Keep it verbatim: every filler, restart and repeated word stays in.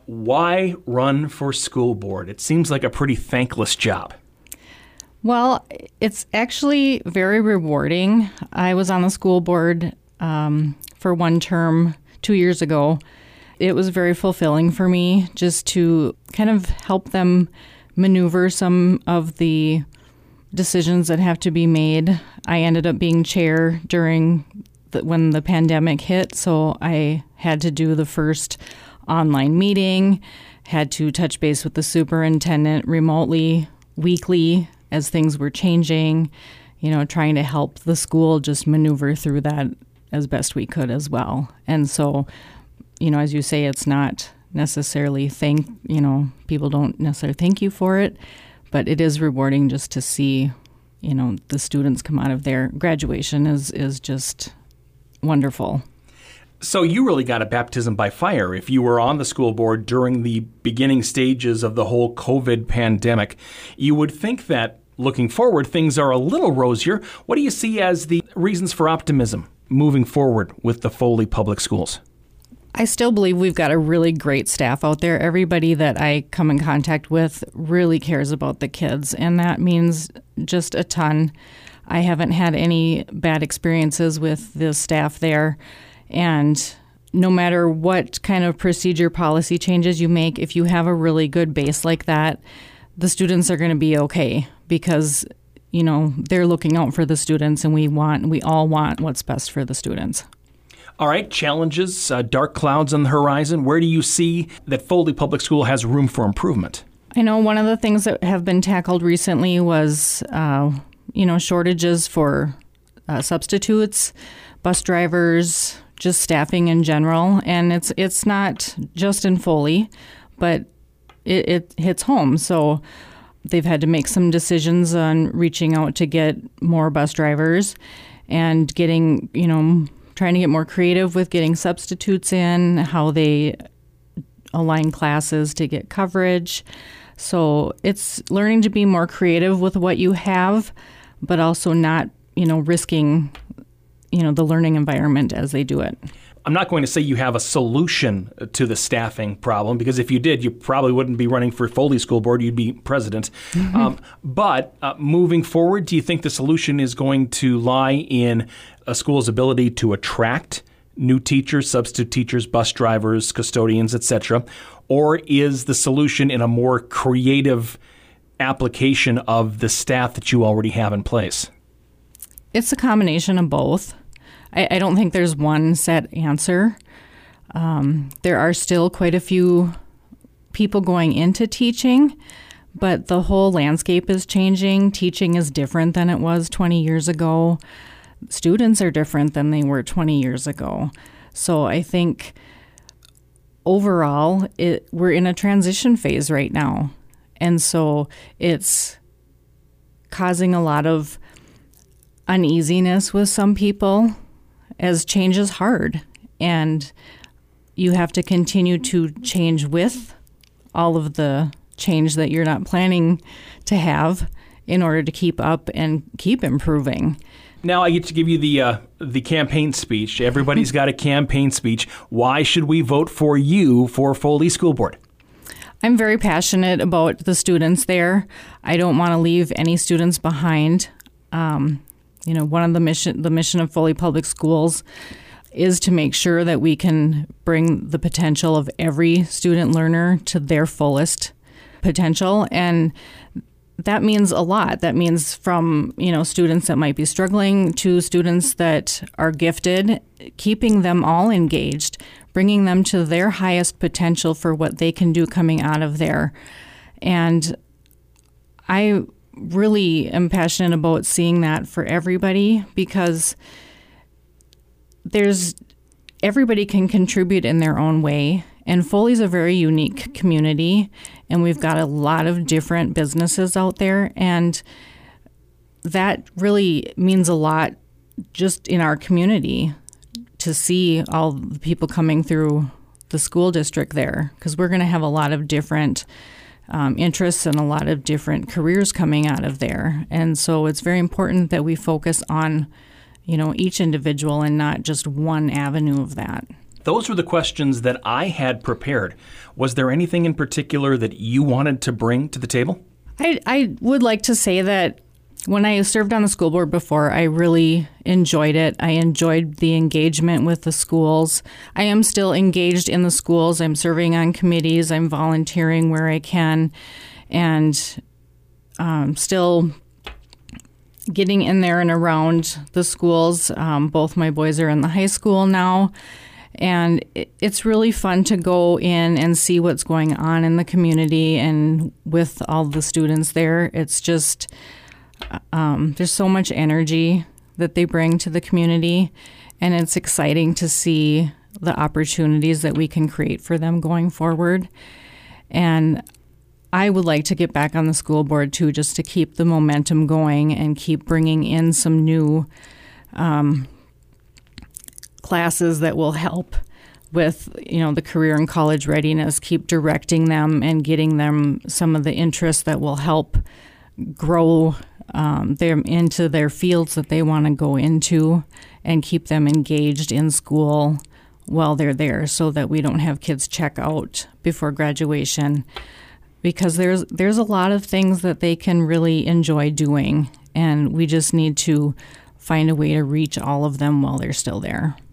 Why run for school board? It seems like a pretty thankless job. Well, it's actually very rewarding. I was on the school board um, for one term two years ago. It was very fulfilling for me just to kind of help them maneuver some of the decisions that have to be made. I ended up being chair during the, when the pandemic hit, so I had to do the first online meeting, had to touch base with the superintendent remotely, weekly, as things were changing, you know, trying to help the school just maneuver through that as best we could as well. And so, you know, as you say, it's not necessarily thank, you know, people don't necessarily thank you for it, but it is rewarding just to see, you know, the students come out of their graduation is, is just wonderful. So you really got a baptism by fire if you were on the school board during the beginning stages of the whole COVID pandemic. You would think that looking forward, things are a little rosier. What do you see as the reasons for optimism moving forward with the Foley Public Schools? I still believe we've got a really great staff out there. Everybody that I come in contact with really cares about the kids, and that means just a ton. I haven't had any bad experiences with the staff there. And no matter what kind of procedure policy changes you make, if you have a really good base like that, the students are going to be okay because, you know, they're looking out for the students, and we want, we all want what's best for the students. All right, challenges, uh, dark clouds on the horizon. Where do you see that Foley Public School has room for improvement? I know one of the things that have been tackled recently was, uh, you know, shortages for uh, substitutes, bus drivers, just staffing in general. And it's it's not just in Foley, but it, it hits home. So they've had to make some decisions on reaching out to get more bus drivers and getting, you know, trying to get more creative with getting substitutes in, how they align classes to get coverage. So it's learning to be more creative with what you have, but also not, you know, risking, you know, the learning environment as they do it. I'm not going to say you have a solution to the staffing problem, because if you did, you probably wouldn't be running for Foley School Board. You'd be president. Mm-hmm. Um, but uh, moving forward, do you think the solution is going to lie in a school's ability to attract new teachers, substitute teachers, bus drivers, custodians, et cetera? Or is the solution in a more creative application of the staff that you already have in place? It's a combination of both. I, I don't think there's one set answer. Um, there are still quite a few people going into teaching, but the whole landscape is changing. Teaching is different than it was twenty years ago. Students are different than they were twenty years ago. So I think overall, it, we're in a transition phase right now. And so it's causing a lot of uneasiness with some people, as change is hard. And you have to continue to change with all of the change that you're not planning to have in order to keep up and keep improving. Now I get to give you the uh, the campaign speech. Everybody's got a campaign speech. Why should we vote for you for Foley School Board? I'm very passionate about the students there. I don't want to leave any students behind. Um, you know, one of the mission the mission of Foley Public Schools is to make sure that we can bring the potential of every student learner to their fullest potential, and that means a lot. That means from, you know, students that might be struggling to students that are gifted, keeping them all engaged, bringing them to their highest potential for what they can do coming out of there. And I really am passionate about seeing that for everybody, because there's everybody can contribute in their own way. And Foley's a very unique community, and we've got a lot of different businesses out there, and that really means a lot just in our community to see all the people coming through the school district there, because we're going to have a lot of different um, interests and a lot of different careers coming out of there. And so it's very important that we focus on, you know, each individual and not just one avenue of that. Those were the questions that I had prepared. Was there anything in particular that you wanted to bring to the table? I, I would like to say that when I served on the school board before, I really enjoyed it. I enjoyed the engagement with the schools. I am still engaged in the schools. I'm serving on committees. I'm volunteering where I can, and um, still getting in there and around the schools. Um, both my boys are in the high school now. And it's really fun to go in and see what's going on in the community and with all the students there. It's just, um, there's so much energy that they bring to the community, and it's exciting to see the opportunities that we can create for them going forward. And I would like to get back on the school board too, just to keep the momentum going and keep bringing in some new um classes that will help with, you know, the career and college readiness, keep directing them and getting them some of the interests that will help grow um, them into their fields that they want to go into, and keep them engaged in school while they're there, so that we don't have kids check out before graduation, because there's there's a lot of things that they can really enjoy doing, and we just need to find a way to reach all of them while they're still there.